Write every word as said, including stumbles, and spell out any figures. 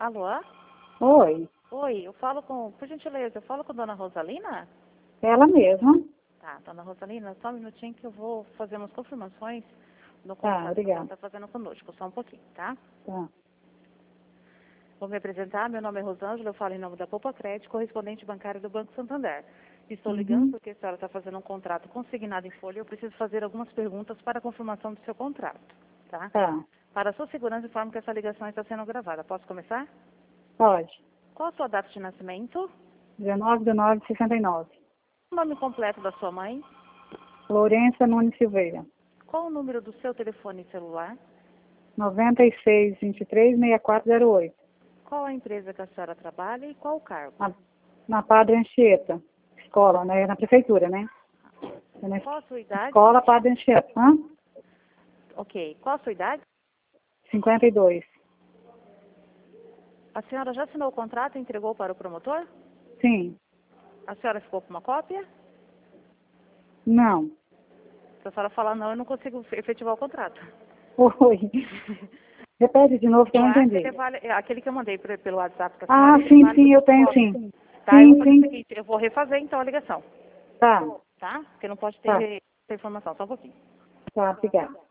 Alô? Oi, Oi, eu falo com, por gentileza, eu falo com a dona Rosalina? ela mesma. Tá, dona Rosalina, só um minutinho que eu vou fazer umas confirmações no Tá, contrato que ela obrigada. está fazendo conosco, só um pouquinho, tá? Tá. Vou me apresentar, meu nome é Rosângela, eu falo em nome da Poupa Crédito, correspondente bancário do Banco Santander. Estou ligando Uhum. porque a senhora está fazendo um contrato consignado em folha, eu preciso fazer algumas perguntas para a confirmação do seu contrato, tá? Tá, Para a sua segurança, informo que essa ligação está sendo gravada. Posso começar? pode. Qual a sua data de nascimento? dezenove de nove de sessenta e nove. O nome completo da sua mãe? Lourença Nunes Silveira. Qual o número do seu telefone celular? noventa e seis, vinte e três, sessenta e quatro zero oito. Qual a empresa que a senhora trabalha e qual o cargo? Na, na Padre Anchieta. Escola, né? Na prefeitura, né? É na Qual a sua idade? escola Padre Anchieta. Hã? Ok. Qual a sua idade? cinquenta e dois. A senhora já assinou o contrato e entregou para o promotor? Sim. A senhora ficou com uma cópia? Não. Se a senhora falar não, eu não consigo efetivar o contrato. Oi. Repete de novo que eu Eu não acho que entendi. ele vale, é, aquele que eu mandei pre- pelo WhatsApp para a Ah, senhora, ele sim, vale sim, eu como tenho cópia. sim. Tá? Eu vou Sim, fazer o sim. seguinte, eu vou refazer então a ligação, Tá, tá? Porque não pode tá, ter essa informação, só um pouquinho. tá, obrigada.